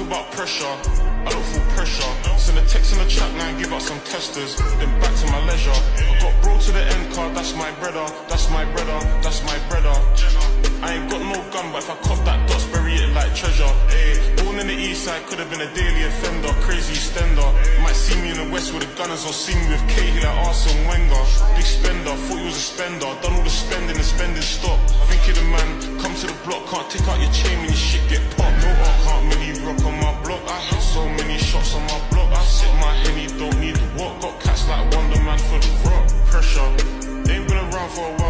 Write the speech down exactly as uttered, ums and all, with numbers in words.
about pressure, I don't feel pressure. Send a text in the chat line, give out some testers, then back to my leisure. I got bro to the end card, that's my brother, that's my brother, that's my brother. I ain't got no gun, but if I cop that dots, bury it like treasure. Ayy, born in the east side, could've been a daily offender, crazy stender. Might see me in the west with the gunners, or see me with Cahill like Arsene Wenger. Big spender, thought he was a spender, done all the spending and spending stop. Think of the man, come to the block, can't take out your chain when your shit get popped. No, I can't really rock on my block. I hit so many shots on my block. I sip my Henny, don't need the walk. Got cats like Wonder Man for the rock. Pressure, ain't been around for a while.